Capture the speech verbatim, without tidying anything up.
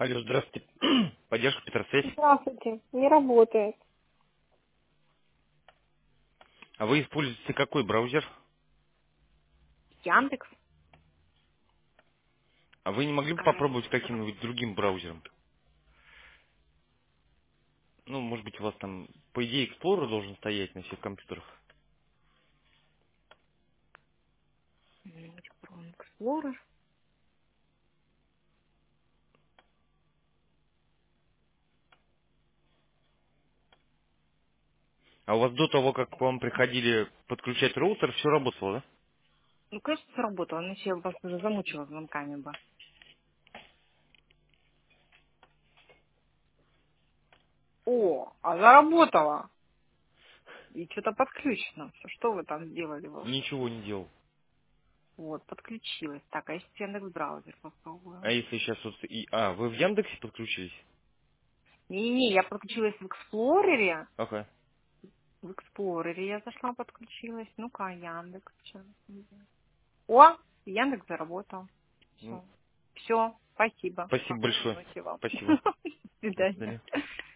Алло, здравствуйте. Поддержка Петросвязь. Здравствуйте. Не работает. А вы используете какой браузер? Яндекс. А вы не могли бы Какая попробовать разница? каким-нибудь другим браузером? Ну, может быть, у вас там, по идее, Explorer должен стоять на всех компьютерах. М, Chrome Explorer. А у вас до того, как к вам приходили подключать роутер, все работало, да? Ну, конечно, сработало. Иначе я вас уже замучила звонками бы. О, а заработало. И что-то подключено. Всё, что вы там сделали Ничего волшебно? не делал. Вот, подключилась. Так, а если Яндекс браузер А попробую? если сейчас вот... и- А, вы в Яндексе подключились? Не-не, я подключилась в Эксплорере. Ага. В Эксплорере я зашла, подключилась. Ну-ка, Яндекс. Сейчас. О, Яндекс заработал. Ну, Все. Все. Спасибо. спасибо Спокойной большое. ночи вам. Спасибо. До До свидания. свидания.